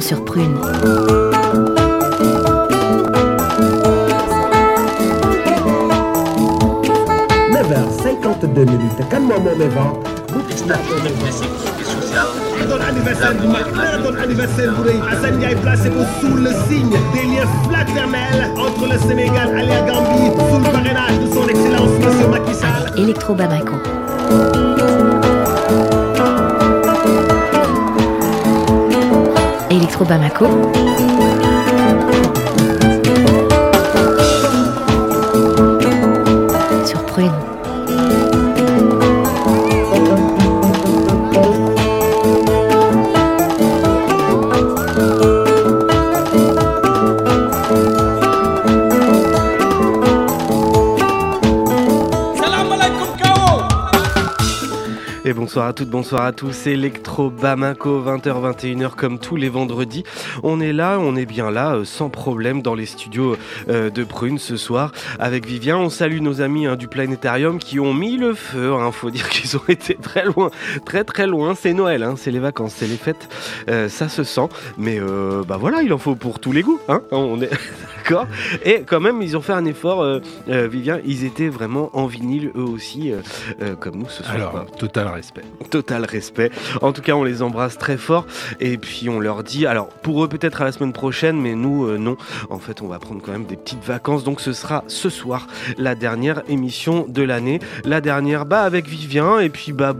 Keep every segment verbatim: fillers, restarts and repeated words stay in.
sur Prune. neuf heures cinquante-deux minutes. Calme-moi mes vents. Ton anniversaire du Mac, ton anniversaire Bouré, Hassan Ndiaye placé sous le signe des liens fraternels entre le Sénégal et la Gambie, sous le parrainage de son excellence Monsieur Macky Sall. Electro Bamako. Electro Bamako. Sur Prune. Et bonsoir à toutes, bonsoir à tous, Electro Bamako, vingt heures vingt et une heures comme tous les vendredis. On est là, on est bien là, euh, sans problème dans les studios euh, de Prune ce soir avec Vivien. On salue nos amis hein, du Planétarium qui ont mis le feu, hein, faut dire qu'ils ont été très loin, très très loin. C'est Noël, hein, c'est les vacances, c'est les fêtes, euh, ça se sent. Mais euh, bah voilà, il en faut pour tous les goûts, hein, on est... D'accord. Et quand même, ils ont fait un effort, euh, euh, Vivien, ils étaient vraiment en vinyle eux aussi, euh, euh, comme nous ce soir. Alors, quoi. total respect. Total respect. En tout cas, on les embrasse très fort et puis on leur dit, alors pour eux peut-être à la semaine prochaine, mais nous euh, non. En fait, on va prendre quand même des petites vacances, donc ce sera ce soir la dernière émission de l'année, la dernière bah avec Vivien et puis bah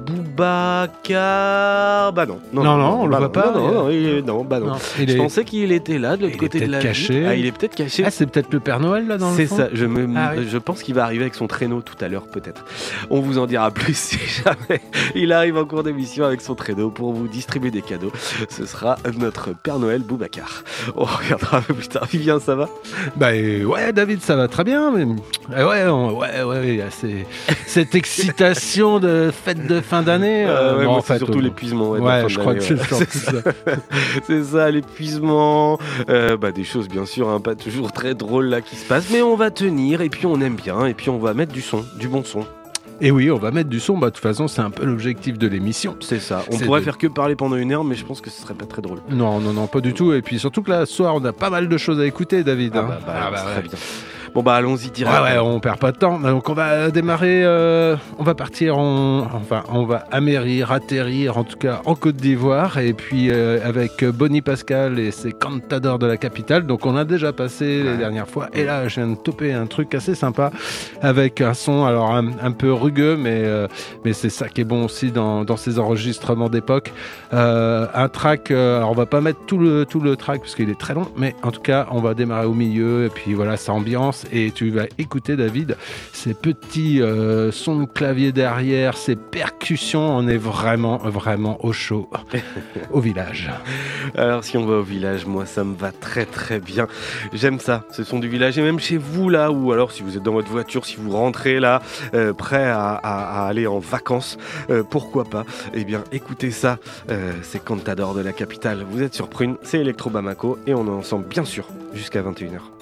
Boubacar. Bah non, non, non, non on bah, le voit pas. Non, non, il est... non, bah non. non Je est... pensais qu'il était là de l'autre il côté de la caché. Vie. Ah, il est peut-être caché. Ah, c'est peut-être le Père Noël là dans le C'est fond. ça. Je me, ah, oui. je pense qu'il va arriver avec son traîneau tout à l'heure peut-être. On vous en dira plus si jamais il arrive en cours d'émission avec son traîneau pour vous distribuer des cadeaux. Ce sera notre Père Noël Boubacar. On regardera un peu plus tard. Vivien, ça va ? Bah ouais, David, ça va très bien. Mais... Ouais, on... ouais, ouais, c'est... cette excitation de fête de fin d'année. Euh, euh, ouais, bon, moi, en c'est fait, surtout euh... l'épuisement. Ouais, ouais, je crois que c'est, ouais. c'est ça. ça. C'est ça, l'épuisement. Euh, bah, des choses, bien sûr, hein, pas toujours très drôles là qui se passent, mais on va tenir et puis on aime bien et puis on va mettre du son, du bon son. Et oui, on va mettre du son, bah, de toute façon, c'est un peu l'objectif de l'émission. C'est ça, on c'est pourrait de... faire que parler pendant une heure, mais je pense que ce serait pas très drôle. Non, non, non, pas du tout. Et puis surtout que là, ce soir, on a pas mal de choses à écouter, David. Ah hein. bah, bah, ah bah très ouais. bien. Bon bah allons-y direct. Ouais, ouais, on perd pas de temps. Donc on va démarrer, euh, on va partir en, enfin, on va amérir, atterrir, en tout cas en Côte d'Ivoire, et puis euh, avec Bonnie Pascal et ses Cantadors de la capitale. Donc on a déjà passé ouais. les dernières fois, et là je viens de toper un truc assez sympa avec un son, alors un, un peu rugueux, mais euh, mais c'est ça qui est bon aussi dans dans ces enregistrements d'époque. Euh, un track, euh, alors on va pas mettre tout le tout le track parce qu'il est très long, mais en tout cas on va démarrer au milieu, et puis voilà, ça ambiance. Et tu vas écouter, David, ces petits euh, sons de clavier derrière, ces percussions. On est vraiment, vraiment au chaud, au village. Alors, si on va au village, moi, ça me va très, très bien. J'aime ça, ce son du village. Et même chez vous, là, ou alors si vous êtes dans votre voiture, si vous rentrez là, euh, prêt à, à, à aller en vacances, euh, pourquoi pas ? Eh bien, écoutez ça, euh, c'est Cantadors de la capitale. Vous êtes sur Prune, c'est Electro Bamako, et on est ensemble, bien sûr, jusqu'à vingt et une heures.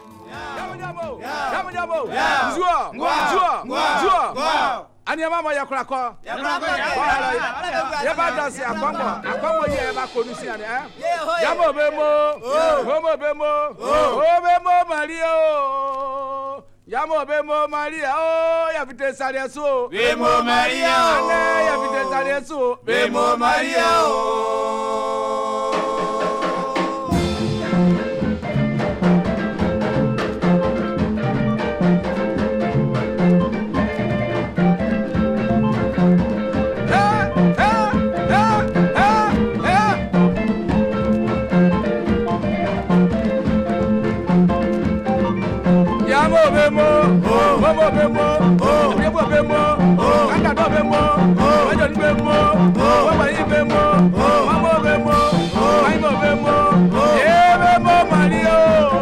Yamo yamo, zua, zua, zua. Anyama mo yakura ko. Yaba danse akwamo, akwamo ye ba konusi ane eh. Yamo bemo, homo bemo, o bemo Mario. Yamo bemo Maria, oh ya vite sare so. Bemo Maria, ane ya vite sare so. Bemo Maria oh. Momo bemo, bemo bemo, kanda do bemo, wajon bemo, waba yi bemo, mamo bemo, maimo bemo, ye bemo Mario,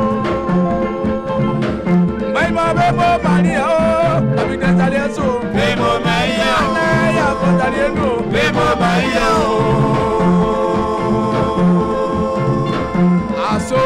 maimo bemo Mario, abide salieso, bemo Maria, ana ya botaliendo, bemo Maria, aso.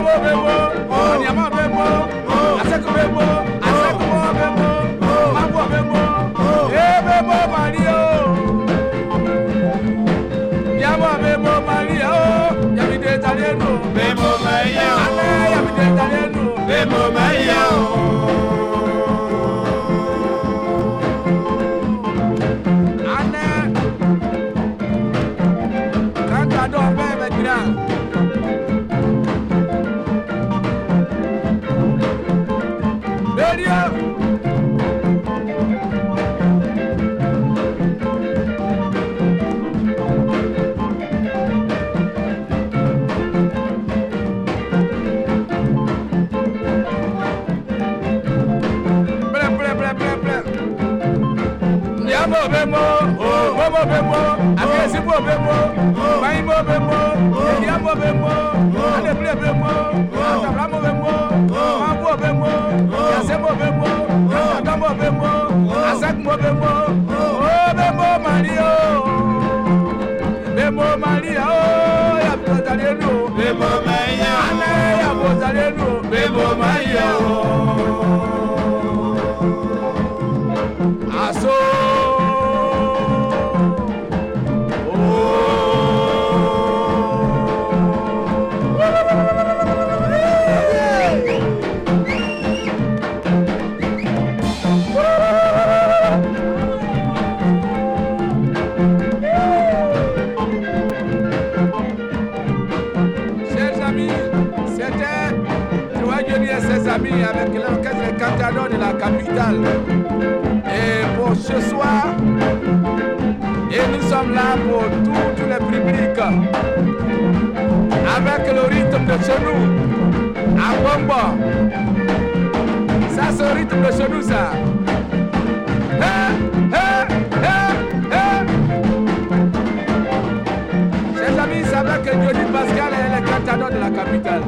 Yamo bemo, Yamo bemo, Aseko bemo, Aseko bemo, Mambo bemo, eh bemo Mario. Yamo bemo Mario, Yabide Italiano, bemo Mario, Yabide Italiano, bemo Mario. Bemo, Bobo Bemo, Agesi Bo Bemo, Maimo Bemo, Yamo Bemo, Adeble Bemo, Abramo Bemo, Mambo Bemo, Yasemo Bemo, Adamo Bemo, Asakmo Bemo, Oh Bemo Mario, Bemo Maria, Oh Yabo Zaleno, Bemo Maria, Ane Yabo Zaleno, Bemo Maria, Aso. Avec l'orchestre Cantador de la capitale. Et pour ce soir, et nous sommes là pour tous les publics. Avec le rythme de chez nous, à Bomba. Ça, c'est le rythme de chez nous, ça. Hey, hey, hey, hey. Chers amis, c'est avec Johnny Pascal et les Cantador de la capitale.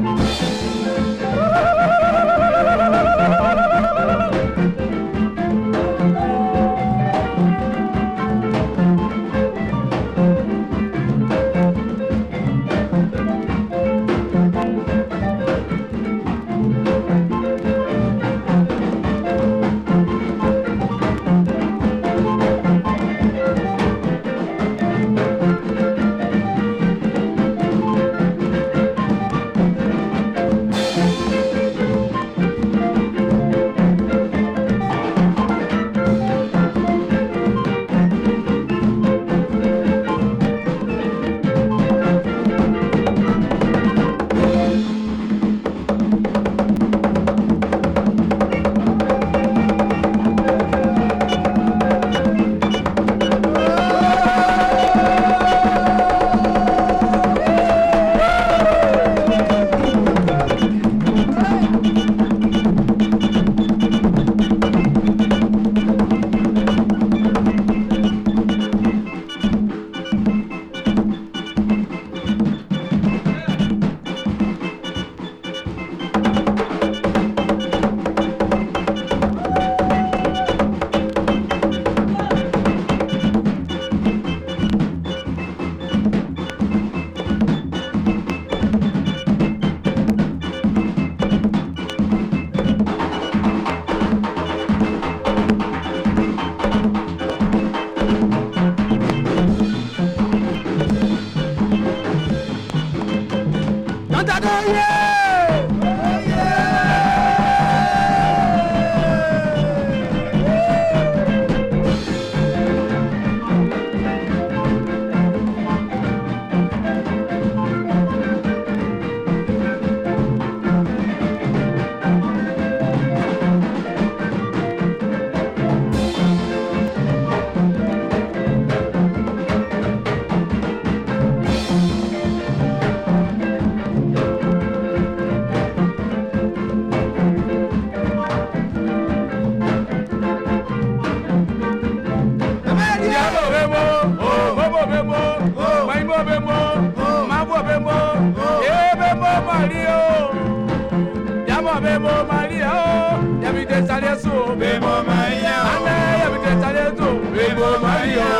Bemo Maria, Yabide Taleso, Bemo Maria, Ane Yabide Taleso, Bemo Maria.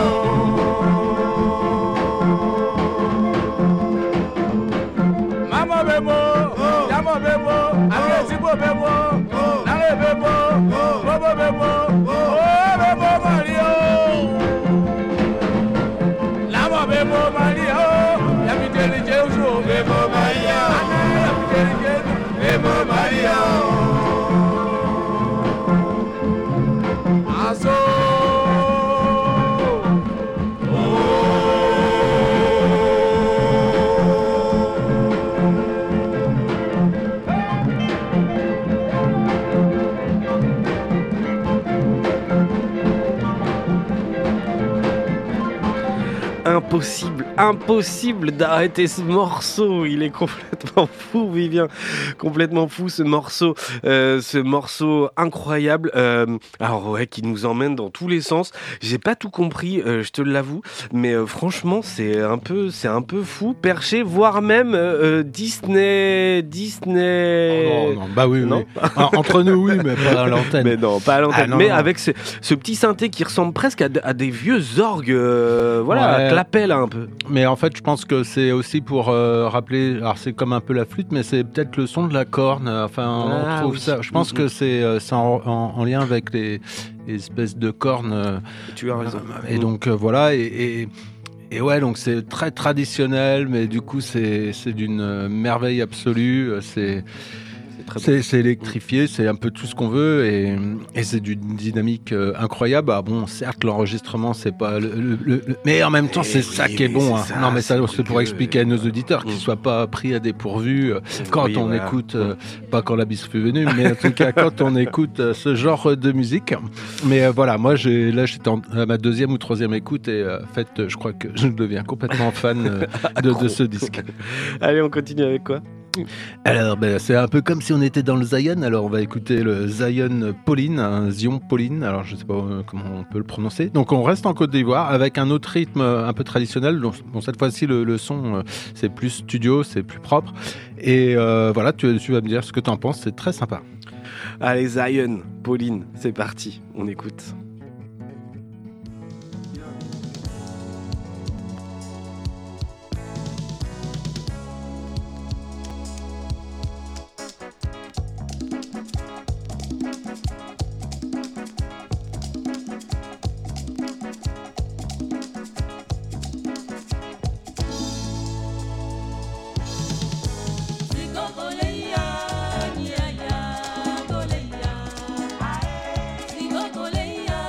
Mama Bemo, Yamo Bebo Maria, oh, ya viteli Jesu, Bebo Maria, ya viteli Jesu, Bebo Maria, oh. Aso. Impossible, impossible d'arrêter ce morceau. Il est complètement fou, Vivien. Complètement fou ce morceau, euh, ce morceau incroyable. Euh, alors ouais, qui nous emmène dans tous les sens. J'ai pas tout compris, euh, je te l'avoue, mais euh, franchement, c'est un peu, c'est un peu fou, perché, voire même euh, Disney, Disney. Oh non, non, bah oui, non oui. Entre nous, oui, mais pas à l'antenne. Mais non, pas à l'antenne. Ah, non, mais non. avec ce, ce petit synthé qui ressemble presque à, de- à des vieux orgues, euh, voilà, Ouais. à clapet là un peu. Mais en fait, je pense que c'est aussi pour euh, rappeler. Alors, c'est comme un peu la flûte, mais c'est peut-être le son de la corne. Enfin, on Ah, trouve oui. ça. Je pense Mm-hmm. que c'est, euh, c'est en, en- en lien avec les, les espèces de cornes. euh, Tu as raison. Et donc euh, voilà. Et, et, et ouais, donc c'est très traditionnel, mais du coup, c'est, c'est d'une euh, merveille absolue. C'est. C'est très C'est, c'est électrifié, c'est un peu tout ce qu'on veut et, et c'est d'une dynamique euh, incroyable. Ah bon, certes, l'enregistrement, c'est pas le, le- le- le- mais en même temps, Eh c'est oui, ça qui est mais bon. c'est hein. ça, non, mais ça, c'est c'est pour que- expliquer à nos auditeurs qu'ils Mm. soient pas pris à dépourvu euh, quand Oui, on voilà. écoute, euh, pas quand la bise fut venue, mais en tout cas quand on écoute euh, ce genre de musique. Mais euh, voilà, moi, j'ai, là, j'étais en- à ma deuxième ou troisième écoute et euh, en fait, je crois que je deviens complètement fan euh, de, de ce disque. Allez, on continue avec quoi? Alors, ben, c'est un peu comme si on était dans le Zion. Alors, on va écouter le Zion Pauline, un Zion Pauline. Alors, je sais pas euh, comment on peut le prononcer. Donc, on reste en Côte d'Ivoire avec un autre rythme euh, un peu traditionnel. Donc, bon, cette fois-ci, le, le son, euh, c'est plus studio, c'est plus propre. Et euh, voilà, tu, tu vas me dire ce que tu en penses. C'est très sympa. Allez, Zion, Pauline, c'est parti, on écoute. Sigo Goleya,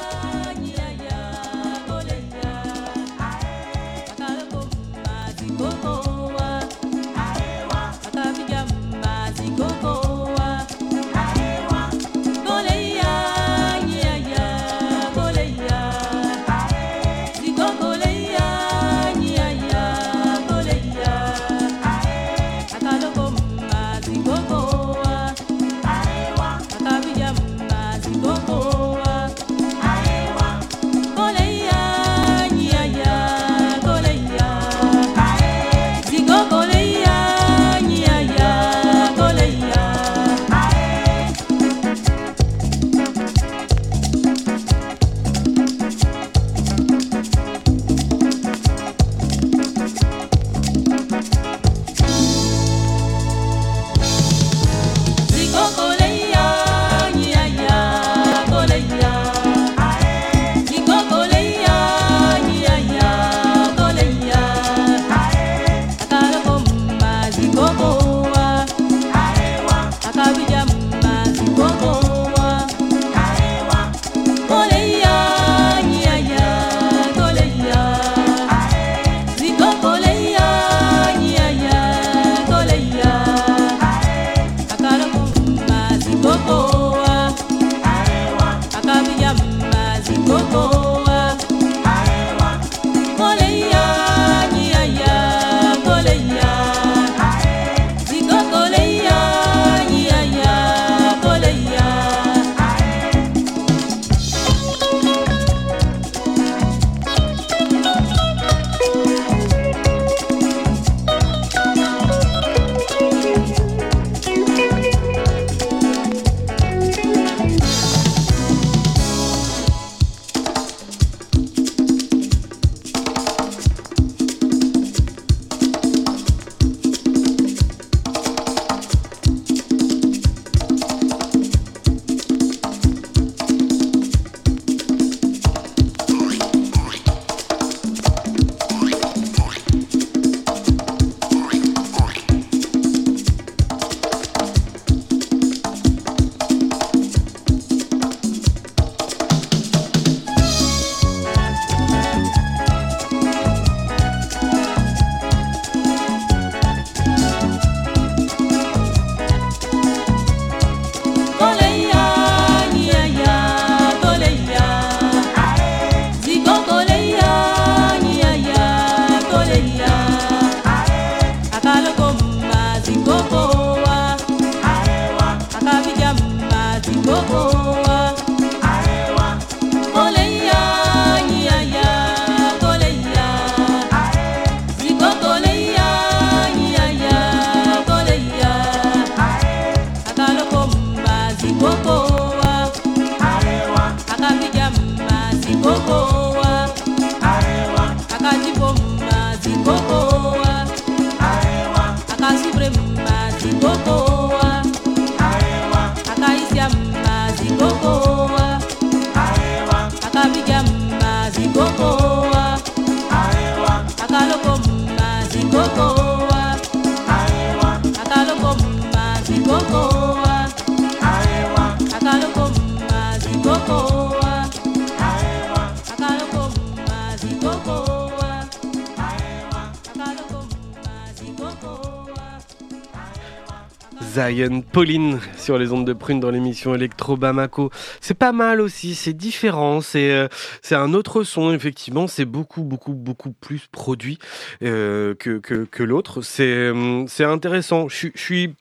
Zion Pauline sur les ondes de Prune dans l'émission Electro Bamako. C'est pas mal aussi, c'est différent, c'est, euh, c'est un autre son, effectivement, c'est beaucoup, beaucoup, beaucoup plus produit euh, que, que, que l'autre. C'est, c'est intéressant, je suis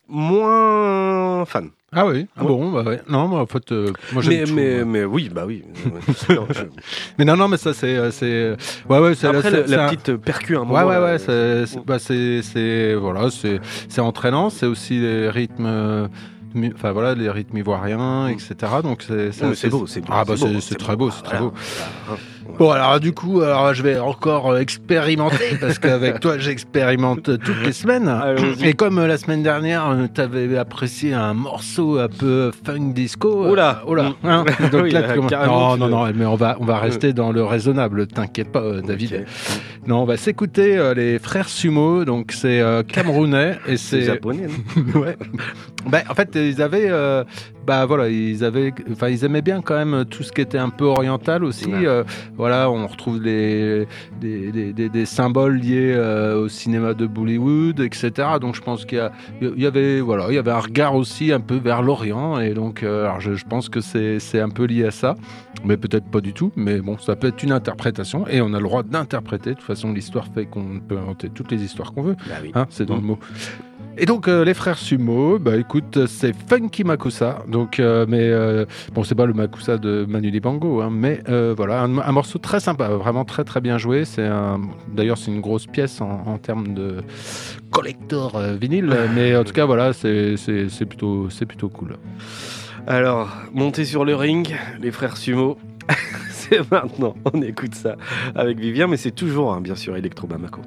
moins fan. Ah oui, ah ouais. bon, bah ouais. Non, moi, en fait, euh, moi j'aime mais, tout, mais, ouais. mais oui, bah oui. non, je... Mais non, non, mais ça, c'est. c'est... Ouais, ouais, c'est Après, c'est, la, la c'est petite percu à un moment. Ouais, ouais, là, ouais, c'est, c'est, bah, c'est, c'est, voilà, c'est, c'est entraînant, c'est aussi les rythmes. Euh, Enfin voilà, les rythmes ivoiriens, et cetera. Donc c'est, c'est, ouais, c'est, c'est beau, c'est beau. Ah bah c'est, c'est, beau, c'est, c'est très beau, c'est très voilà. beau. Bon alors du coup, alors je vais encore expérimenter parce qu'avec toi j'expérimente toutes les semaines. Allons-y. Et comme la semaine dernière, tu avais apprécié un morceau un peu funk disco. Oh là, oh là. Hein donc oui, là, là, comment... carrément, non, tu non, veux... non, mais on va, on va rester dans le raisonnable. T'inquiète pas, euh, David. Okay. Non, on va s'écouter euh, les frères Sumo. Donc c'est euh, camerounais et c'est, c'est japonais. Non ouais. Ben, en fait, ils avaient, euh, bah voilà, ils avaient, enfin, ils aimaient bien quand même tout ce qui était un peu oriental aussi. Ouais. Euh, voilà, on retrouve des, des, des, des, des symboles liés euh, au cinéma de Bollywood, et cetera. Donc, je pense qu'il y, a, il y avait, voilà, il y avait un regard aussi un peu vers l'Orient, et donc, euh, alors je, je pense que c'est, c'est un peu lié à ça, mais peut-être pas du tout. Mais bon, ça peut être une interprétation, et on a le droit d'interpréter. De toute façon, l'histoire fait qu'on peut inventer toutes les histoires qu'on veut. bah oui. Hein, c'est dans mmh. le mot. Et donc euh, les frères Sumo, bah écoute, c'est Funky Makusa. Donc, euh, mais euh, bon, c'est pas le Makusa de Manu Dibango, hein, mais euh, voilà, un, un morceau très sympa, vraiment très très bien joué. C'est un, d'ailleurs, c'est une grosse pièce en, en termes de collector euh, vinyle, mais en tout cas, voilà, c'est, c'est, c'est plutôt, c'est plutôt cool. Alors, montez sur le ring, les frères Sumo. C'est maintenant, on écoute ça avec Vivien, mais c'est toujours, hein, bien sûr, Electro Bamako.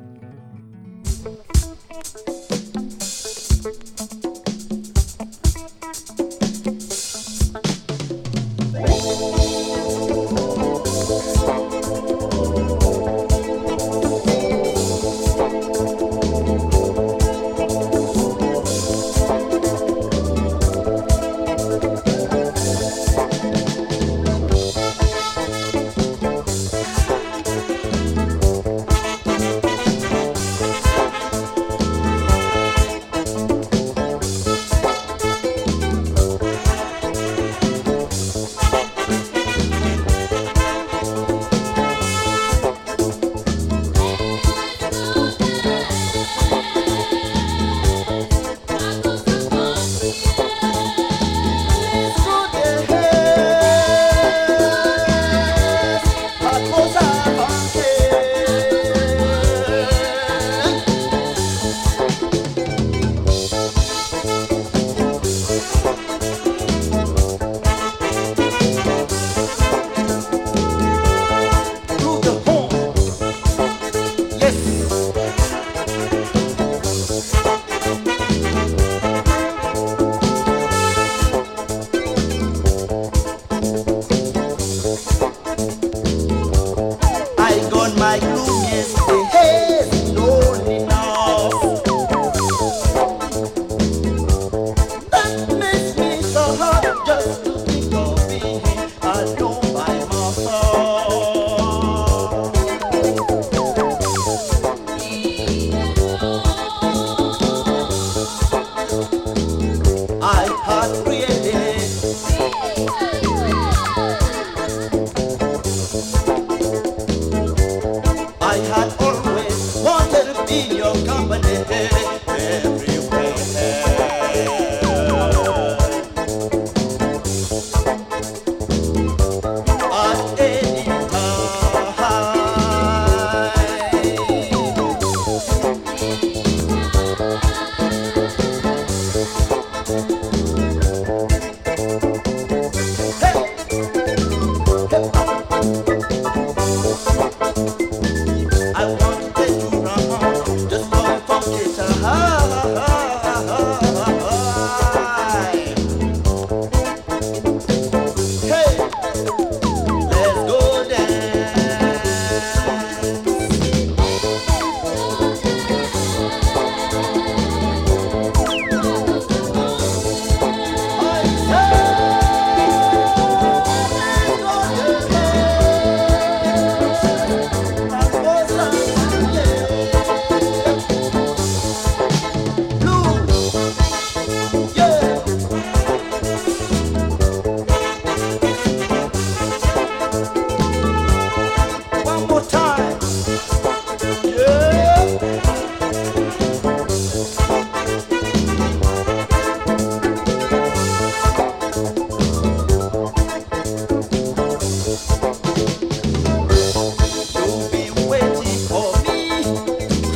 I want to take you around, just for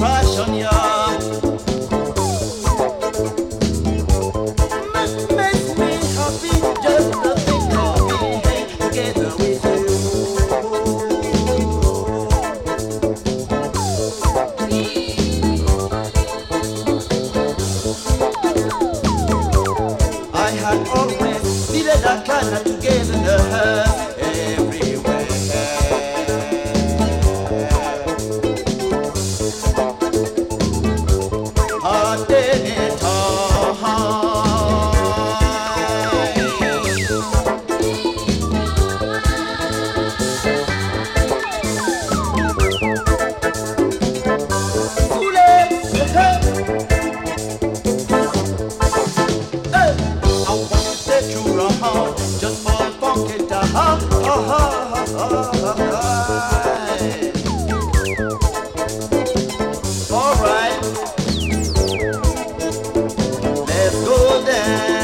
passion, yeah. Makes me happy just to think of being together with you. I had always needed that kind of togetherness everywhere. At any time. Just for funky to ha ha ha ha ha. All right, let's go dance.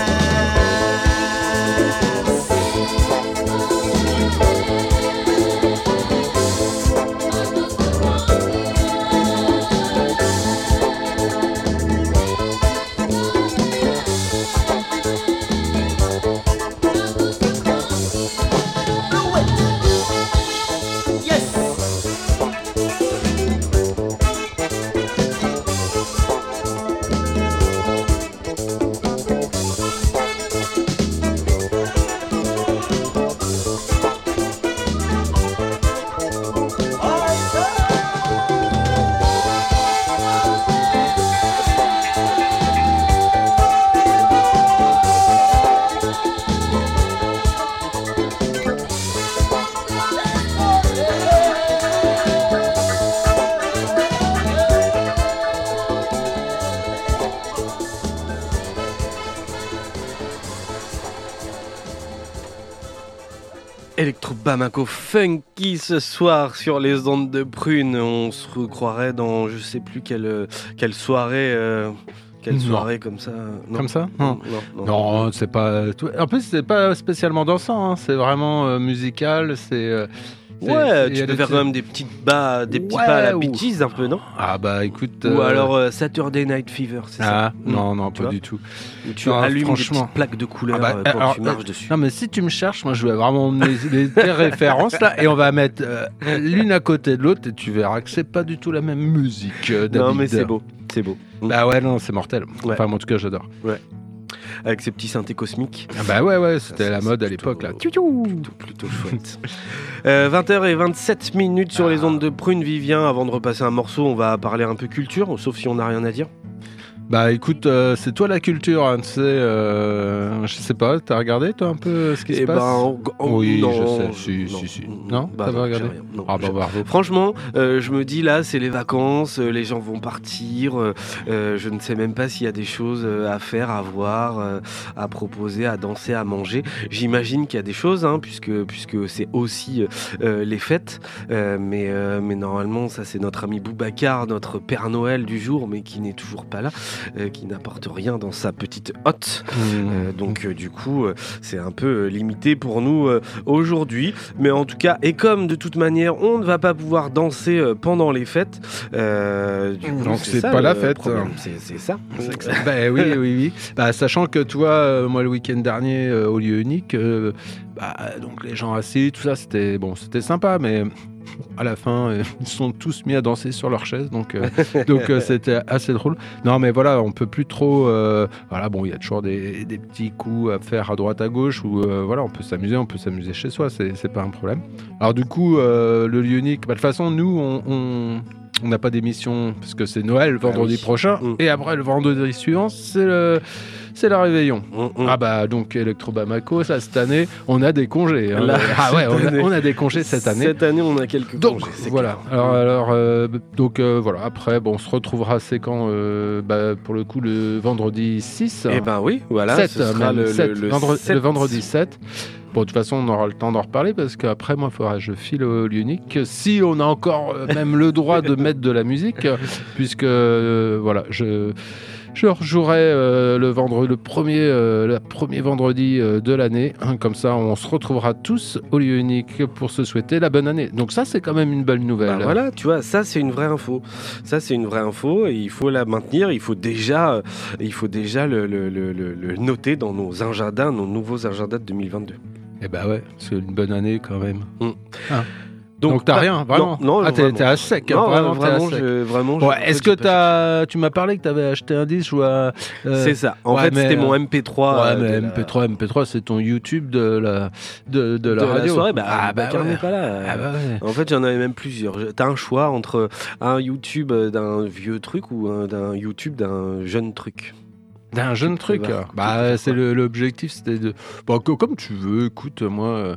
Electro Bamako funky ce soir sur les ondes de Prune. On se recroirait dans je sais plus quelle, quelle soirée. Euh... Quelle soirée comme ça non. Comme ça Non, non, non. non c'est pas. Tout... En plus, c'est pas spécialement dansant. Hein. C'est vraiment euh, musical. C'est. Euh... Ouais, tu peux faire quand même des petites bas, des petits ouais, pas à la Bee Gees un peu, non? Ah bah écoute. Ou euh... alors euh, Saturday Night Fever, c'est ah, ça? Non, non, tu pas vois du tout. Où tu non, allumes franchement. des petites plaques de couleurs ah bah, euh, quand alors, tu marches euh, dessus. Non mais si tu me cherches, moi je vais vraiment les, les, les références là et on va mettre euh, l'une à côté de l'autre et tu verras que c'est pas du tout la même musique. Euh, non mais c'est beau, c'est beau. Bah ouais, non, c'est mortel. Ouais. Enfin, en tout cas, j'adore. Ouais. Avec ces petits synthés cosmiques. Ah bah ouais, ouais, c'était ça, la ça, mode à plutôt, l'époque, là. Plutôt, plutôt chouette. euh, vingt heures vingt-sept minutes sur ah. les ondes de Prune. Vivien, avant de repasser un morceau, on va parler un peu culture, sauf si on n'a rien à dire. Bah écoute, euh, c'est toi la culture, hein, tu sais, euh, je sais pas, t'as regardé toi un peu ce qui eh se ben, passe en, en, Oui, non, je sais, si, non, si, si. Non, non bah, t'as non, pas regardé rien, non, ah bah bravo. Franchement, euh, je me dis là, c'est les vacances, euh, les gens vont partir, euh, euh, je ne sais même pas s'il y a des choses euh, à faire, à voir, euh, à proposer, à danser, à manger. J'imagine qu'il y a des choses, hein, puisque, puisque c'est aussi euh, les fêtes, euh, mais, euh, mais normalement, ça c'est notre ami Boubacar, notre Père Noël du jour, mais qui n'est toujours pas là, euh, qui n'apporte rien dans sa petite hotte. Mmh. Euh, donc euh, du coup, euh, c'est un peu euh, limité pour nous euh, aujourd'hui. Mais en tout cas, et comme de toute manière, on ne va pas pouvoir danser euh, pendant les fêtes, euh, du coup, donc c'est, c'est ça, pas le la fête. Problème. C'est, c'est ça. C'est ça. bah oui, oui, oui. Bah, sachant que toi, euh, moi le week-end dernier euh, au lieu unique, euh, bah, donc les gens assis, tout ça, c'était bon, c'était sympa, mais à la fin, euh, ils sont tous mis à danser sur leur chaise, donc euh, donc euh, c'était assez drôle. Non, mais voilà, on peut plus trop. Euh, voilà, bon, il y a toujours des, des petits coups à faire à droite à gauche où euh, voilà, on peut s'amuser, on peut s'amuser chez soi, c'est c'est pas un problème. Alors du coup, euh, le lieu unique, bah, de toute façon, nous, on, on on n'a pas d'émission parce que c'est Noël vendredi ah oui. prochain mmh. et après le vendredi suivant, c'est le c'est la réveillon. Mmh, mmh. Ah bah donc Electro Bamako, ça cette année, on a des congés. Hein. Là, ah ouais, on a, on a des congés cette année. Cette année, on a quelques donc, congés. C'est voilà. Clair. Alors, alors euh, donc euh, voilà. Après, bon, on se retrouvera c'est quand euh, bah, pour le coup le vendredi six. Eh ben oui, voilà. sept, ce sera le, sept, le, le, vendre, sept. le vendredi sept. Bon, de toute façon, on aura le temps d'en reparler parce qu'après, moi, il faudra que je file au Lyonique. Si on a encore euh, même le droit de mettre de la musique, puisque, euh, voilà, je, je rejouerai euh, le, vendredi, le, premier, euh, le premier vendredi euh, de l'année. Hein, comme ça, on se retrouvera tous au lieu unique pour se souhaiter la bonne année. Donc ça, c'est quand même une belle nouvelle. Bah voilà, tu vois, ça c'est une vraie info. Ça c'est une vraie info et il faut la maintenir. Il faut déjà, euh, il faut déjà le, le, le, le, le noter dans nos agendas, nos nouveaux agendas de deux mille vingt-deux. Eh bah ouais, c'est une bonne année quand même. Mm. Ah. Donc, Donc t'as bah, rien, vraiment. Non, non ah, t'es, t'es à sec. Non, vraiment, vraiment, t'es à sec. Je, vraiment. Bon, je, est-ce que t'as, tu m'as parlé que t'avais acheté un disque ou un, euh... C'est ça. En ouais, fait, mais, c'était mon M P trois. Ouais, mais la... M P trois, M P trois, c'est ton YouTube de la, de, de la de radio. La soirée, bah, ah bah, bah ouais. n'est pas là. Ah bah ouais. En fait, j'en avais même plusieurs. T'as un choix entre un YouTube d'un vieux truc ou un, d'un YouTube d'un jeune truc. D'un jeune truc. Prévoir. Bah, c'est le, l'objectif, c'était de. Bon, comme tu veux. Écoute, moi. Euh...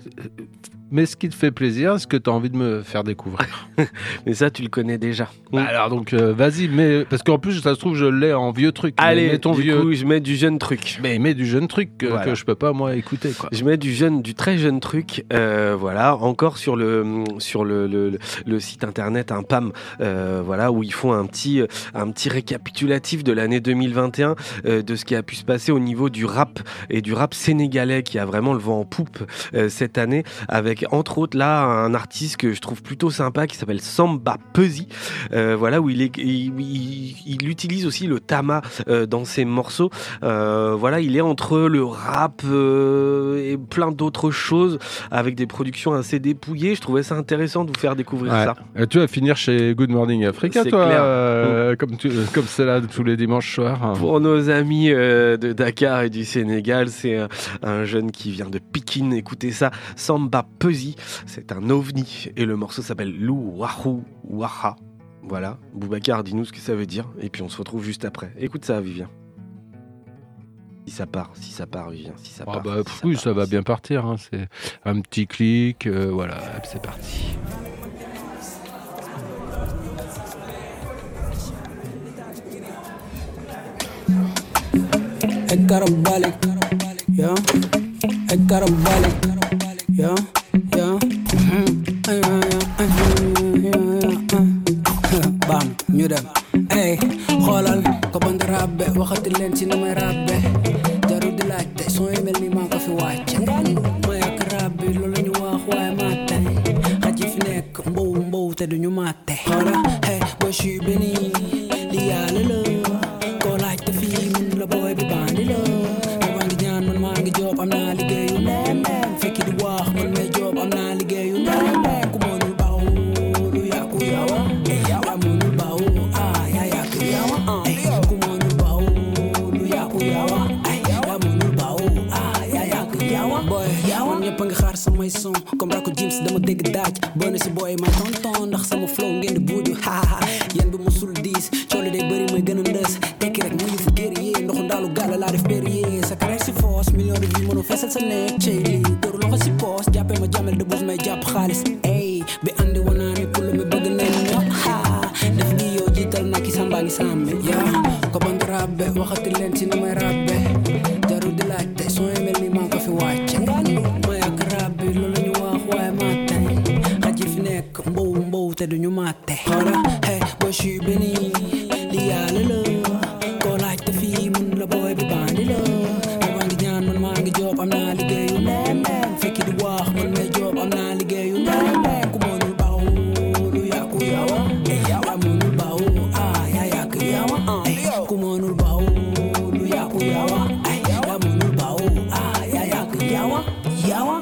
Mais ce qui te fait plaisir, ce que tu as envie de me faire découvrir. Mais ça, tu le connais déjà. Bah alors, donc, euh, vas-y, mais parce qu'en plus, ça se trouve, je l'ai en vieux truc. Allez, mets ton du vieux... coup, je mets du jeune truc. Mais mets du jeune truc que, voilà. que je peux pas, moi, écouter, quoi. Je mets du jeune, du très jeune truc, euh, voilà, encore sur le, sur le, le, le, le site internet, un P A M, euh, voilà, où ils font un petit, un petit récapitulatif de l'année deux mille vingt et un, euh, de ce qui a pu se passer au niveau du rap et du rap sénégalais qui a vraiment le vent en poupe euh, cette année, avec entre autres là un artiste que je trouve plutôt sympa qui s'appelle Samba Peuzzi, euh, voilà, où il, est, il, il, il utilise aussi le tama euh, dans ses morceaux, euh, voilà, il est entre le rap euh, et plein d'autres choses avec des productions assez dépouillées. Je trouvais ça intéressant de vous faire découvrir ouais. ça. Et tu vas finir chez Good Morning Africa, c'est toi, clair. euh, mmh. comme, tu, comme c'est là tous les dimanches soirs. Pour nos amis euh, de Dakar et du Sénégal, c'est un, un jeune qui vient de Pikine. Écoutez ça, Samba Peuzzi, c'est un ovni et le morceau s'appelle Lou Wahou Waha. Voilà, Boubacar, dis-nous ce que ça veut dire et puis on se retrouve juste après. Écoute ça, Vivien. Si ça part, si ça part, Vivien, si ça Ah part. bah, si pff, ça oui, part, ça va si bien partir. Hein. C'est un petit clic, euh, voilà, c'est parti. Karabalik, yeah. Karabalik, yeah, yeah. Bam, ñu dem. Hey, xoolal ko band rabbe waxati leen ci na may rabbe. Jarul di laajte soo yi mel ni maa ko fi wàcce. Ma yàq rabbi loolu ñu wax waaye maa tey. Xaj yi fi nekk mbow mbow te duñu maate. Xoolal, hey, boo suis béni li yàlla la. Koo laajte fii mun la booy bi bandi la. Maa ngi ñaan man maa ngi job am naa liggéeyu leen leen. Fekki di wax man may job am naa liggéeyu leen leen. Ku mënul baaw lu yàqu yawa. Yaa mënul baaw ah yaa yàqu yawa. Ku mënul baaw lu yàqu yawa. Yaa mënul baaw ah yaa yàqu yawa. Boy man ñëpp a ngi xaar samay son comme Rako James dama dégg daaj. Bone si boy may tonton ndax sama flow ngeen di buuju. Yéen bi musul diis coole day bëri mooy gën a ndës. Tekki rek mu ñu fi guerrier ndoxu ndaalu gàlla laa def périer. Sa carrière si force million de vues mënu fesal sa nekk. Cey lii dóoru loxo si poos jàppee ma jàmmel de buuf may jàpp xaalis. Ey bi andi wanaa ne pour mi bëgg nañ ño def ngi yow jiital naa ki samba ngi sàmbe. yaa ko band rabbe waxati leen ci na may rabbe. Jarul di laajte soo yi mel ni maa ko fi wàcce. Ma yàq rabbi loolu ñu wax waaye maa tey. Xaj yi fi nekk mbow mbow te duñu maate. Xoolal hey boo suis béni li yàlla la. Koo laajte fii mun la booy bi bandi la. Maa ngi ñaan man maa ngi job am naa liggéeyu leen leen. Fekki di wax man may job am naa liggéeyu leen leen. Ku mënul baaw lu yàqu yawa. Yaa mënul baaw ah yaa yàqu yawa. Ku mënul baaw lu yàqu yawa. Yaa mënul baaw ah yaa yàqu yawa. Yawa.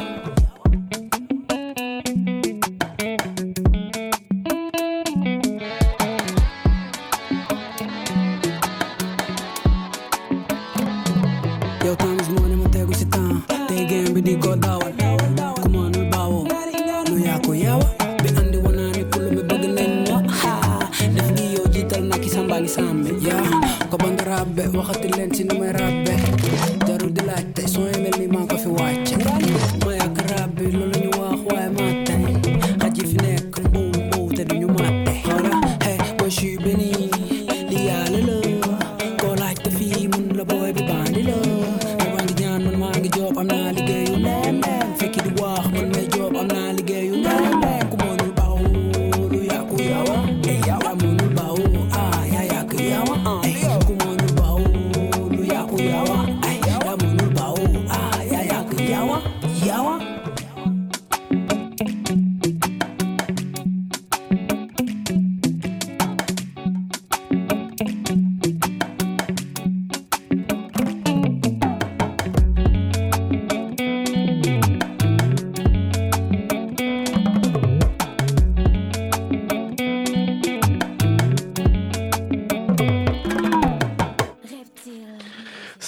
Yow times moo ne ma tegu si temps tey game bi di ko dawal ku mënul baawoo lu yàqu yawa bi andi wanaa ne pour mi bëgg nañ ño def ngi yow jiital naa ki samba ngi sàmbe yaa ko band rabbe waxati leen ci nu may rabbe jarul di laajte soo yi mel ni maa ko fi wàcce ma yàq rabbi loolu ñu wax waaye maa tey xaj yi fi nekk mbow mbow te duñu maate xoolal hey boo suis béni li yàlla la koo laajte fii mun la booy bi bandi la. Maa ngi ñaan man maa ngi job am naa liggéeyu leen leen. Fekki di wax man may job am naa liggéeyu leen leen. Ku mënul baaw lu yàqu yawa. Yaa mënul baaw ah yaa yàqu yawa. Ku mënul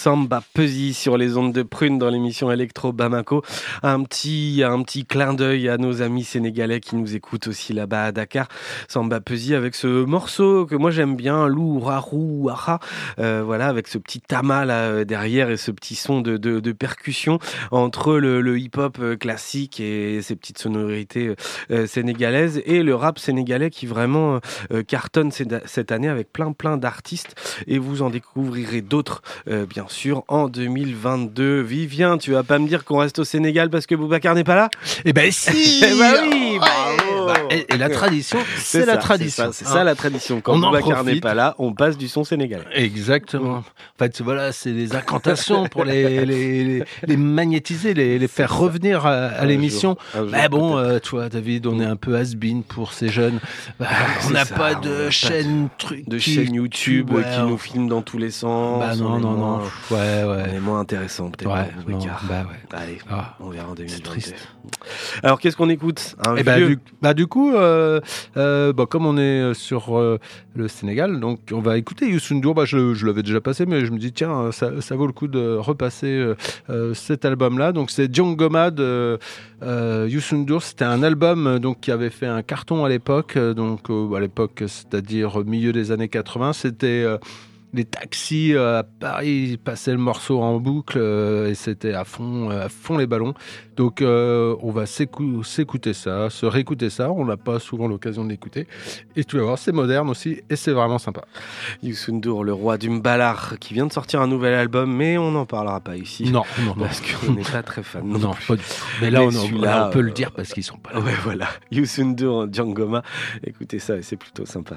Samba Peuzzi sur les ondes de Prune dans l'émission Electro Bamako. Un petit, un petit clin d'œil à nos amis sénégalais qui nous écoutent aussi là-bas à Dakar. Samba Peuzzi avec ce morceau que moi j'aime bien, Lou Rarou Aha, euh, voilà, avec ce petit tama là derrière et ce petit son de, de, de percussion entre le, le hip-hop classique et ces petites sonorités euh, sénégalaises et le rap sénégalais qui vraiment euh, cartonne cette année avec plein plein d'artistes et vous en découvrirez d'autres euh, bien sûr en deux mille vingt-deux. Vivien, tu vas pas me dire qu'on reste au Sénégal parce que Boubacar n'est pas là? Eh ben si. Eh ben oui, bravo. Bah, et, et la tradition, c'est, c'est la ça, tradition. C'est ça, c'est ça la tradition. Quand Boubacar n'est pas là, on passe du son sénégalais. Exactement. En fait, voilà, c'est des incantations pour les, les, les, les magnétiser, les, les faire revenir à, à l'émission. Mais bon, euh, tu vois, David, on est un peu has-been pour ces jeunes. Bah, on n'a pas de chaîne truc, de chaîne YouTube ouais, qui on... nous filme dans tous les sens. Bah non, non, non. Ouais, ouais. On est moins intéressant peut-être. Ouais, non, bah ouais. Allez, ah, on verra en deux mille vingt-deux. C'est triste. Alors, qu'est-ce qu'on écoute? Un Et bah du, bah, du coup, euh, euh, bah, comme on est sur euh, le Sénégal, donc on va écouter Youssou N'Dour. Bah, je, je l'avais déjà passé, mais je me dis, tiens, ça, ça vaut le coup de repasser euh, euh, cet album-là. Donc, c'est Djongoma de euh, Youssou N'Dour. C'était un album donc, qui avait fait un carton à l'époque. Donc, euh, à l'époque, c'est-à-dire milieu des années quatre-vingts. C'était... Euh, les taxis euh, à Paris passaient le morceau en boucle euh, et c'était à fond, à fond les ballons. Donc euh, on va s'écou- s'écouter ça, se réécouter ça. On n'a pas souvent l'occasion de l'écouter. Et tu vas voir, c'est moderne aussi et c'est vraiment sympa. Youssou N'Dour, le roi du Mbalar, qui vient de sortir un nouvel album, mais on n'en parlera pas ici. Non, non, parce qu'on n'est pas très fan. Non, non pas du tout. Mais là, mais on, là, on peut euh, le dire parce qu'ils sont pas là. Ouais, voilà. Youssou N'Dour, Djongoma. Écoutez ça, c'est plutôt sympa.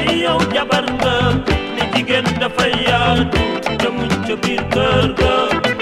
Jabar nga ni jigéen dafay yaatu te muñ ca biir kër ga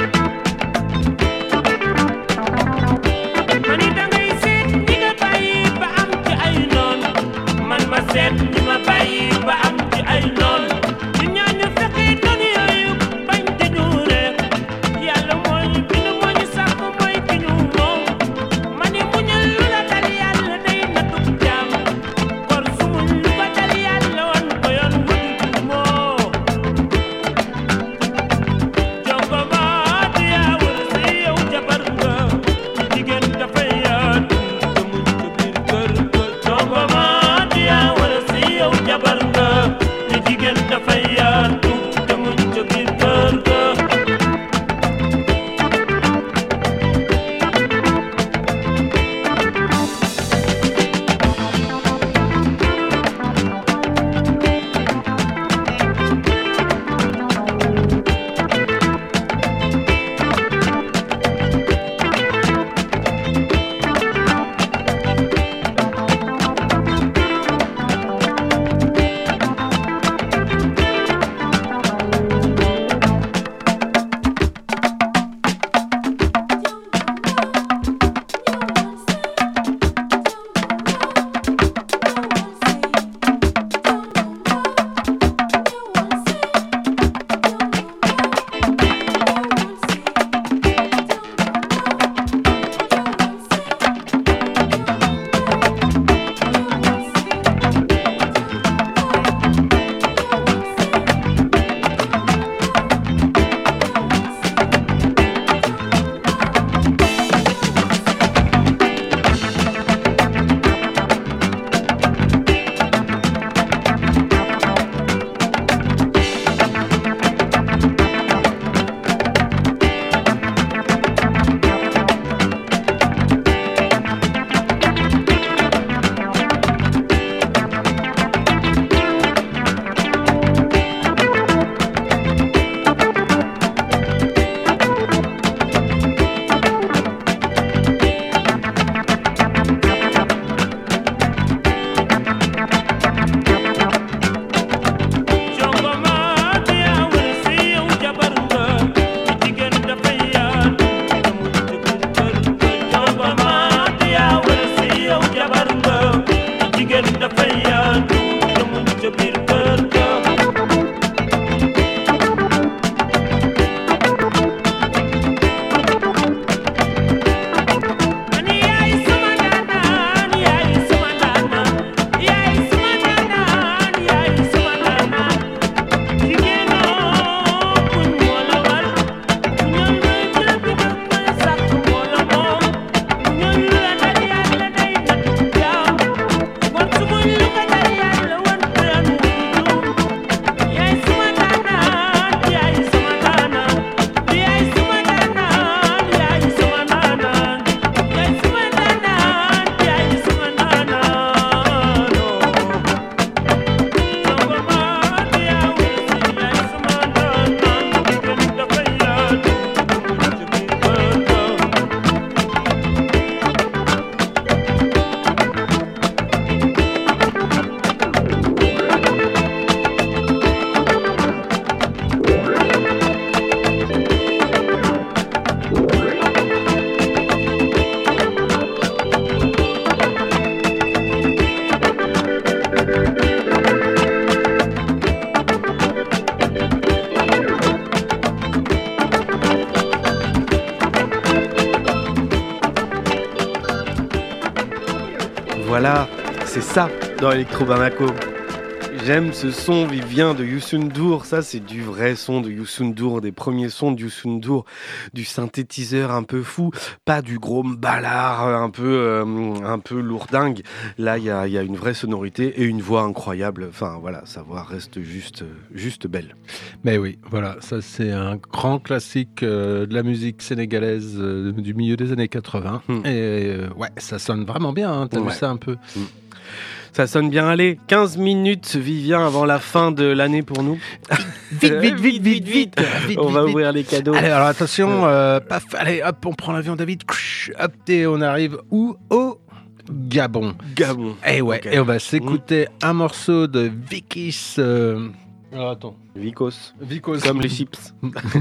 Voilà, c'est ça dans Electro Bamako. J'aime ce son vivien de Youssou N'Dour, ça c'est du vrai son de Youssou N'Dour, des premiers sons de Youssou N'Dour, du synthétiseur un peu fou, pas du gros ballard un peu, euh, un peu lourdingue. Là il y a, y a une vraie sonorité et une voix incroyable, enfin voilà, sa voix reste juste, juste belle. Mais oui, voilà, ça c'est un grand classique euh, de la musique sénégalaise euh, du milieu des années quatre-vingts. Hum. Et euh, ouais, ça sonne vraiment bien, hein, t'as ouais. vu ça un peu hum. Ça sonne bien, allez, quinze minutes, Vivien, avant la fin de l'année pour nous. Vite, vite, vite, vite, vite, vite. On vite, va vite. ouvrir les cadeaux. Allez, alors attention, euh, paf, allez, hop, on prend l'avion, David. Hop, et on arrive où? Au Gabon. Gabon. Et ouais, Okay. et on va s'écouter mmh. un morceau de Vikis. Euh... Alors attends. Vikos. Vikos. Comme les chips.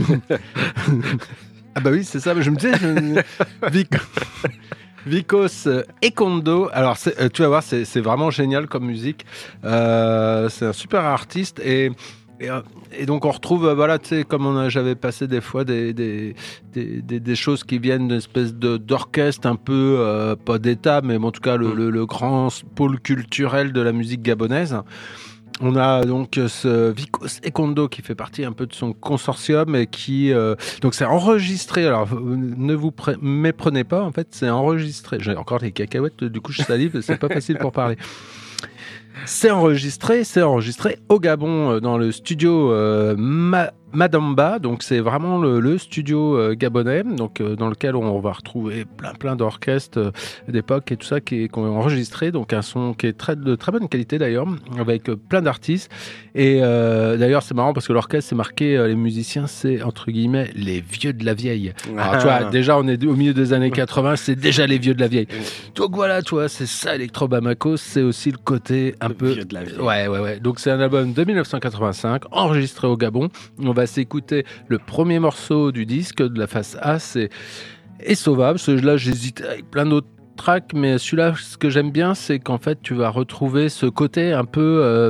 Ah bah oui, c'est ça, mais je me disais... Je... Vikos. Vikos Ekondo, alors c'est, euh, tu vas voir, c'est, c'est vraiment génial comme musique. Euh, c'est un super artiste et, et, et donc on retrouve, euh, voilà, tu sais, comme on a, j'avais passé des fois des, des, des, des, des choses qui viennent d'une espèce de, d'orchestre un peu, euh, pas d'État, mais en tout cas le, mmh. le, le grand pôle culturel de la musique gabonaise. On a donc ce Vikos Ekondo qui fait partie un peu de son consortium et qui euh, donc c'est enregistré. Alors ne vous pré- méprenez pas, en fait c'est enregistré. J'ai encore des cacahuètes, du coup je salive, c'est pas facile pour parler. C'est enregistré, c'est enregistré au Gabon dans le studio euh, Ma- Madamba, donc c'est vraiment le, le studio euh, gabonais, donc euh, dans lequel on va retrouver plein plein d'orchestres euh, d'époque et tout ça qui est, qui ont enregistré, donc un son qui est très, de très bonne qualité d'ailleurs, avec euh, plein d'artistes. Et euh, d'ailleurs c'est marrant parce que l'orchestre c'est marqué, euh, les musiciens c'est entre guillemets les vieux de la vieille. Alors tu vois, déjà on est au milieu des années quatre-vingts, c'est déjà les vieux de la vieille. Donc voilà, tu vois, c'est ça Electro Bamako, c'est aussi le côté un le peu vieux de la vieille. Ouais, ouais, ouais. Donc c'est un album de dix-neuf cent quatre-vingt-cinq, enregistré au Gabon. On va s'écouter le premier morceau du disque de la face A, c'est Et Sauvable. Celui-là, j'hésite avec plein d'autres tracks, mais celui-là, ce que j'aime bien, c'est qu'en fait, tu vas retrouver ce côté un peu euh,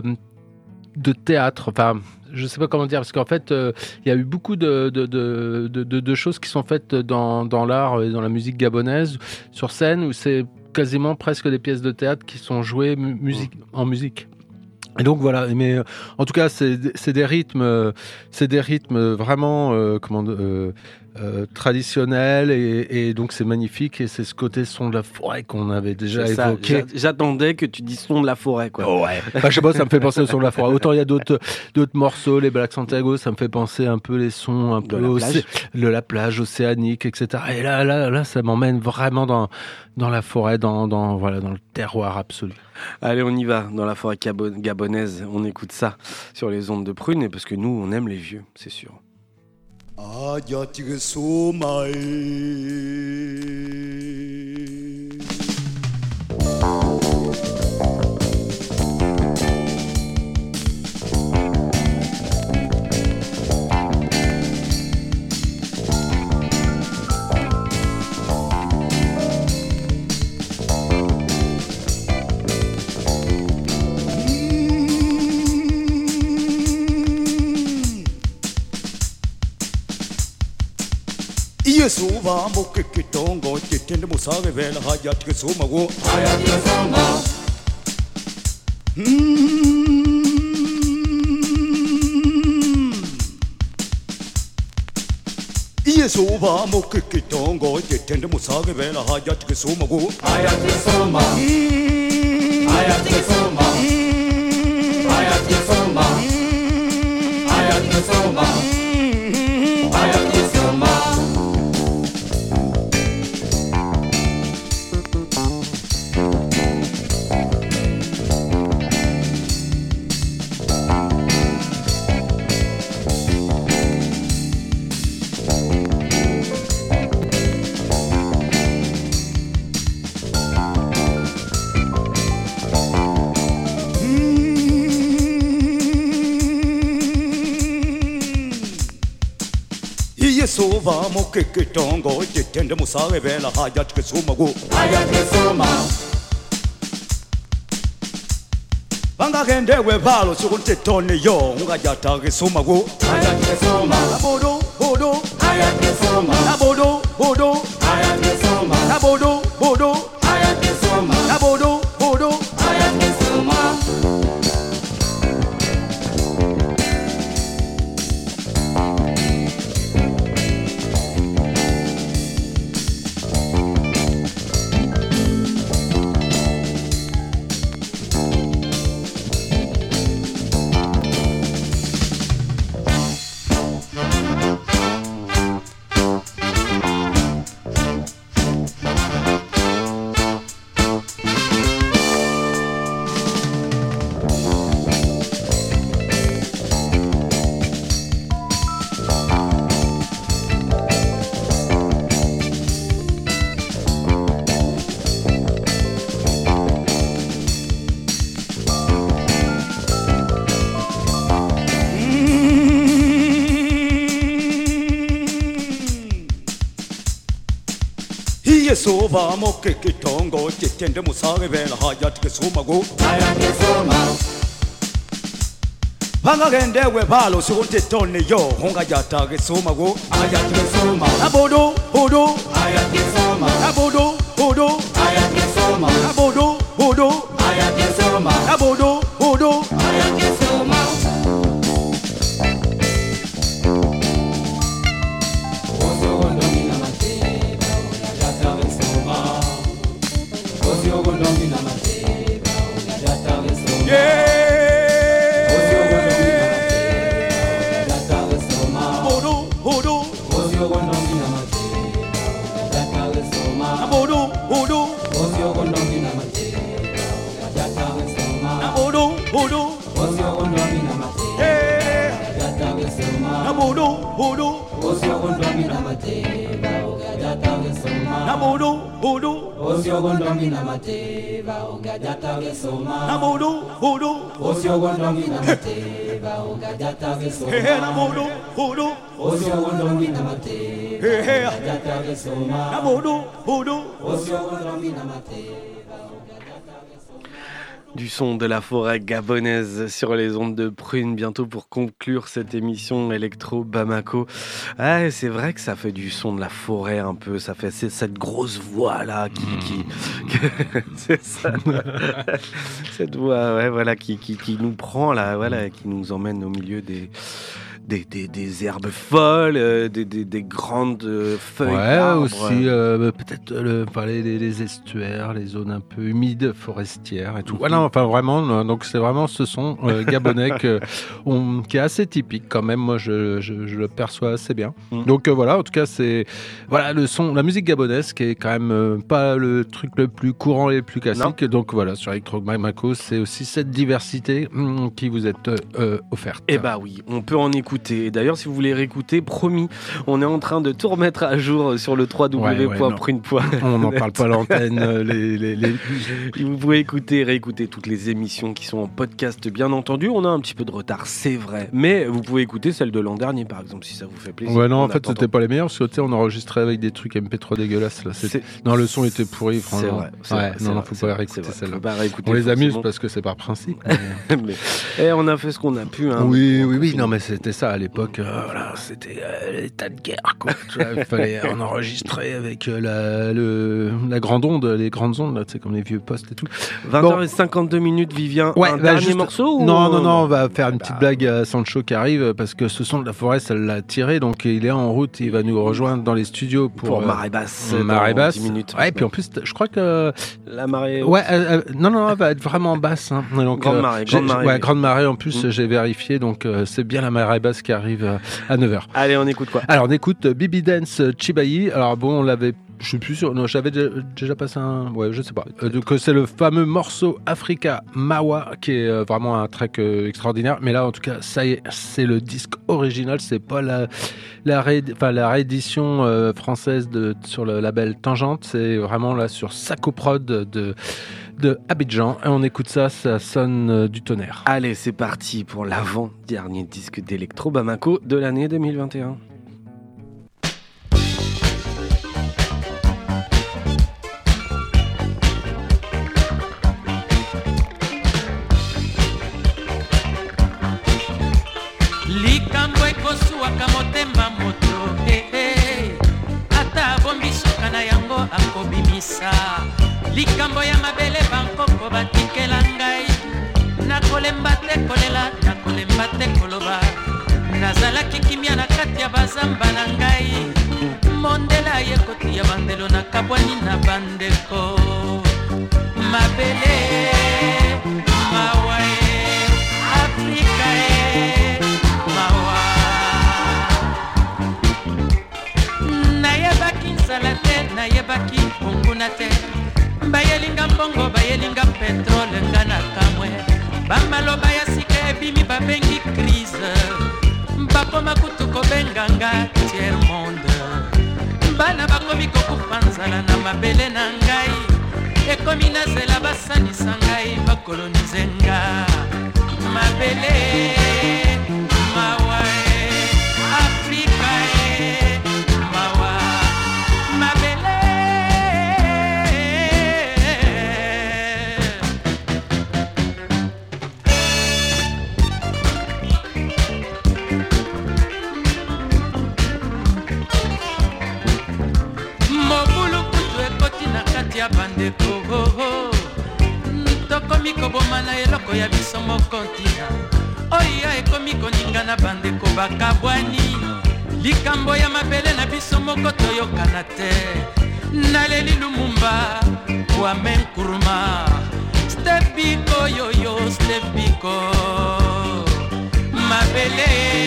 de théâtre. Enfin, je sais pas comment dire, parce qu'en fait, il euh, y a eu beaucoup de, de, de, de, de, de choses qui sont faites dans, dans l'art et dans la musique gabonaise, sur scène, où c'est quasiment presque des pièces de théâtre qui sont jouées mu- musique, en musique. Et donc voilà, mais euh, en tout cas c'est, c'est des rythmes, euh, c'est des rythmes vraiment euh, comment euh, euh, traditionnels et, et donc c'est magnifique et c'est ce côté son de la forêt qu'on avait déjà c'est évoqué. Ça, j'attendais que tu dises son de la forêt quoi. Oh ouais. Bah, je sais pas, ça me fait penser au son de la forêt. Autant il y a d'autres d'autres morceaux, les Black Santiago, ça me fait penser un peu les sons un de peu la océ- plage, de la plage océanique, et cetera. Et là là là, ça m'emmène vraiment dans dans la forêt, dans dans voilà dans le terroir absolu. Allez, on y va, dans la forêt gabo- gabonaise, on écoute ça sur les ondes de Prune, et parce que nous, on aime les vieux, c'est sûr. Yesuva moke kitongo titende musage vela hayat kesuma go hayat kesuma Yesuva moke kitongo titende musage vela hayat kesuma go hayat kesuma hayat kesuma hayat kesuma hayat kesuma hayat kesuma Yesuva moke kitongo titende musage vela hayat kesuma go hayat kesuma Bangagende we balo sikuntetone yo ungajata kesuma go hayat kesuma Nabodo bodo hayat kesuma Nabodo bodo hayat kesuma Nabodo bodo hayat kesuma Nabodo bodo iye soba moke kitongo chitende musage bela hayat kesuma go hayat kesuma Vangagende we balo sukunte tone yo honga yata kesuma go hayat kesuma abodo bodo hayat kesuma abodo bodo hayat kesuma abodo bodo hayat kesuma abodo bodo hayat kesuma Gondomina mateva ungajata gesoma nabudu budu osio gondomina mateva ungajata gesoma he nabudu budu osio gondomina mateva ungajata gesoma nabudu budu osio gondomina mateva ungajata gesoma. Du son de la forêt gabonaise sur les ondes de Prune, bientôt pour conclure cette émission Electro Bamako. Ah, c'est vrai que ça fait du son de la forêt un peu, ça fait cette grosse voix là qui, qui, qui c'est ça, cette voix ouais voilà qui, qui, qui nous prend là, voilà, qui nous emmène au milieu des Des, des, des herbes folles, euh, des, des, des grandes euh, feuilles ouais, d'arbres. aussi euh, peut-être le, enfin, les, les estuaires, les zones un peu humides, forestières et tout. Voilà, mm-hmm. Enfin vraiment, donc c'est vraiment ce son euh, gabonais que, on, qui est assez typique quand même. Moi, je, je, je le perçois assez bien. Mm. Donc euh, voilà, en tout cas, c'est voilà le son, la musique gabonaise qui est quand même euh, pas le truc le plus courant et le plus classique. Non. Donc voilà, sur Electro Bamako, c'est aussi cette diversité mm, qui vous est euh, offerte. Eh bah oui, on peut en écouter. Et d'ailleurs, si vous voulez réécouter, promis, on est en train de tout remettre à jour sur le w w w point prune point net. On n'en parle pas à l'antenne. les, les, les... Vous pouvez écouter, réécouter toutes les émissions qui sont en podcast, bien entendu. On a un petit peu de retard, c'est vrai. Mais vous pouvez écouter celle de l'an dernier, par exemple, si ça vous fait plaisir. Ouais, non, en fait, c'était pas les meilleurs, parce que tu sais, on enregistrait avec des trucs M P trois dégueulasses. Là. C'est... Non, le son était pourri, franchement. C'est vrai. C'est ouais, vrai, non, c'est non, vrai, faut c'est pas vrai, réécouter celle-là. Pas réécouter, on les forcément. amuse parce que c'est par principe. Mais... mais... Et on a fait ce qu'on a pu. Hein, oui, oui, oui, non, mais c'était ça à l'époque. Euh, voilà, c'était euh, l'état de guerre, quoi. Tu vois, il fallait en enregistrer avec euh, la, le, la grande onde, les grandes ondes, là, tu sais, comme les vieux postes et tout. vingt heures cinquante-deux minutes, Vivien. Ouais, un bah, dernier juste... morceau ou... Non, non, non, on va faire une petite bah... blague à Sancho qui arrive parce que ce son de la forêt, ça l'a tiré, donc il est en route, il va nous rejoindre dans les studios pour, pour euh, Marée Basse. Marée Basse. dix minutes. Ouais, et puis en plus, je crois que. La marée. Ouais, euh, euh, non, non, elle va être vraiment basse. Hein. Donc, grande marée, euh, grande marée. Ouais, grande marée en plus, mmh. j'ai vérifié, donc euh, c'est bien la marée basse qui arrive euh, à neuf heures. Allez, on écoute quoi? Alors, on écoute Bibi Dance Chibayi. Alors, bon, on l'avait. Je suis plus sûr. Non, j'avais déjà passé un. Ouais, je sais pas. Euh, donc, c'est le fameux morceau Africa Mawa qui est euh, vraiment un track euh, extraordinaire. Mais là, en tout cas, ça y est, c'est le disque original. C'est pas la la, ré... enfin, la réédition euh, française de sur le label Tangente. C'est vraiment là sur Sacoprod de de Abidjan. Et on écoute ça, ça sonne euh, du tonnerre. Allez, c'est parti pour l'avant-dernier disque d'Electro Bamako de l'année deux mille vingt et un. likambo ekosuwaka motema moto eh, eh. ata abombisuka na yango akobimisa likambo ya mabele bankoko batikela ngai nakolemba te kolela nakolemba te koloba nazalaki kimia na kati ya bazamba na ngai mondela ye kotia bandelo na kabwani na bandeko mabele mawae Afrika e mawa nayebaki nzala te nayebaki punguna te bayelinga mbongo bayelinga petrole nga na kamwe bamaloba ya sika ebimi babengi crise bakoma kutu kobenganga tiers monde bana bakomi kokufa nzala na mabele na ngai ekomi nazela basanisa ngai bakolonize nga mabele mawa Afrika e mawa mabele ya bandeko tokomi kobomana eloko ya biso mokontina oyo ekomi koninga na bandeko bakabwani likambo ya mabele na biso moko toyokana te naleli lumumba kwame nkuruma stepiko yoyo stepiko mabele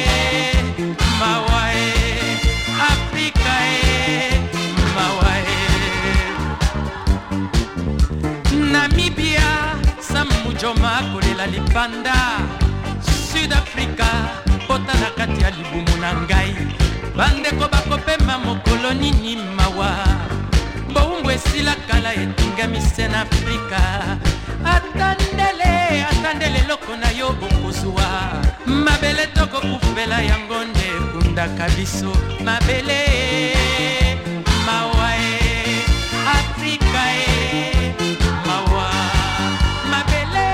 mawae afrika e mawae Namibia samujoma kolela lipanda Sud-Afrika pota na kati ya libumu na ngai bandeko bakopema mokolo nini mawa bowumbu esila kala etingami se na Afrika atandele atandele loko na yo bokozwa mabele tokokufela yango nde ekundaka biso mabele mawa e Afrika e mawa mabele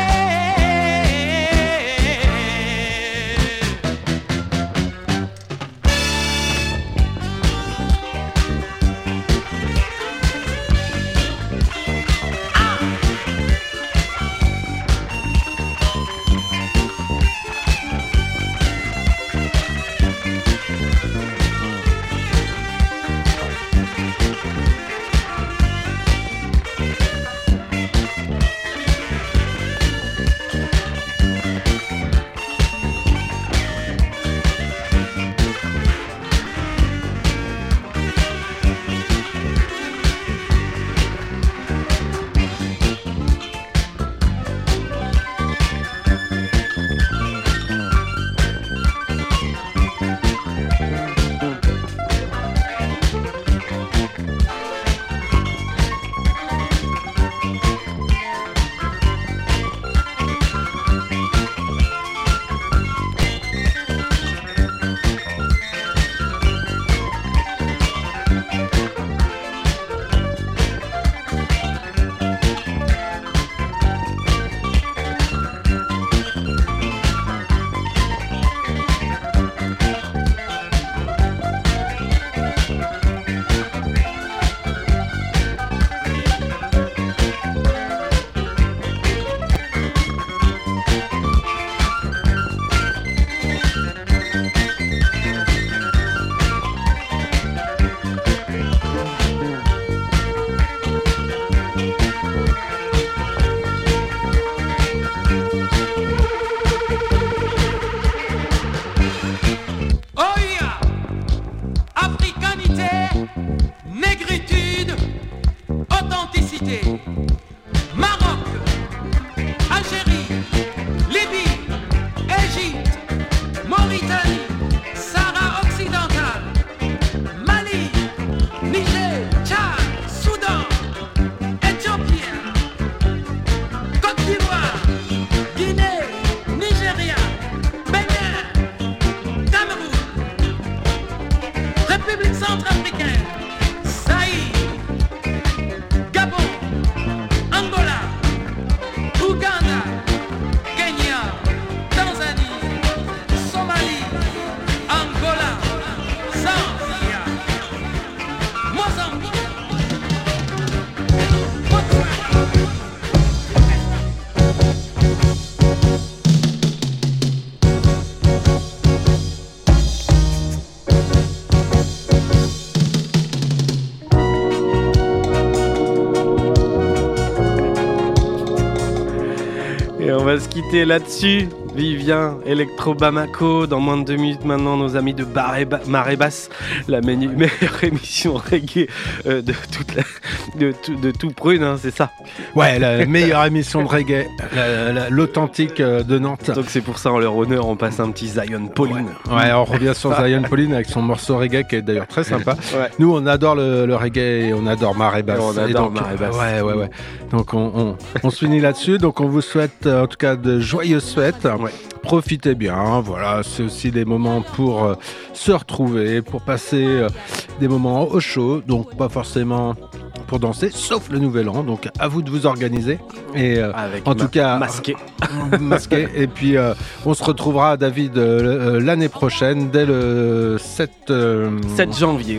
On va se quitter là-dessus. Vivien, Electro Bamako, dans moins de deux minutes maintenant, nos amis de Marée Basse, la meilleure émission reggae euh, de, toute la, de, tout, de tout Prune, hein, c'est ça? Ouais, la meilleure émission de reggae, la, la, l'authentique euh, de Nantes. Donc c'est pour ça, en leur honneur, on passe un petit Zion Pauline. Ouais, ouais, on revient sur Zion Pauline avec son morceau reggae qui est d'ailleurs très sympa. Ouais. Nous, on adore le, le reggae et on adore Marée Basse. On adore Marée Basse. Ouais, ouais, ouais. Donc on, on, on se finit là-dessus. Donc on vous souhaite en tout cas de joyeuses fêtes. Ouais. Profitez bien, voilà, c'est aussi des moments pour euh, se retrouver, pour passer euh, des moments au chaud, donc pas forcément pour danser, sauf le nouvel an, donc à vous de vous organiser. Et euh, Avec en ma- tout cas, masqué. masqué. Et puis euh, on se retrouvera, David, euh, l'année prochaine, dès le sept, euh, sept janvier.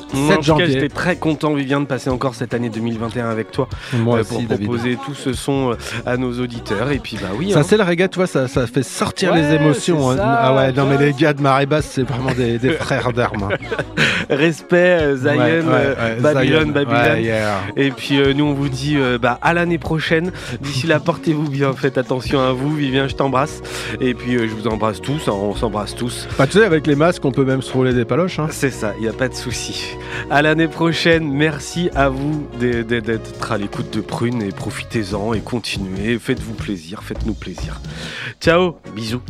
Moi, en tout janvier. cas, j'étais très content, Vivien, de passer encore cette année deux mille vingt et un avec toi. Moi euh, aussi, pour proposer tout ce son à nos auditeurs. Et puis, bah oui. Ça, hein. c'est le reggae, tu vois, ça, ça fait sortir Ouais, les émotions. c'est hein. ça, ah ouais, non, mais ouais. les gars de Marée Basse, c'est vraiment des, des frères d'armes. Respect, euh, Zion, Ouais, ouais, euh, ouais, Babylone, Zion. Babylone. Ouais, yeah. Et puis, euh, nous, on vous dit euh, bah, à l'année prochaine. D'ici là, portez-vous bien. Faites attention à vous. Vivien, je t'embrasse. Et puis, euh, je vous embrasse tous. Hein, on s'embrasse tous. Bah, tu sais, avec les masques, on peut même se rouler des paloches. Hein. C'est ça, il n'y a pas de souci. À l'année prochaine, merci à vous d'être à l'écoute de Prune et profitez-en et continuez, faites-vous plaisir, faites-nous plaisir. Ciao, bisous.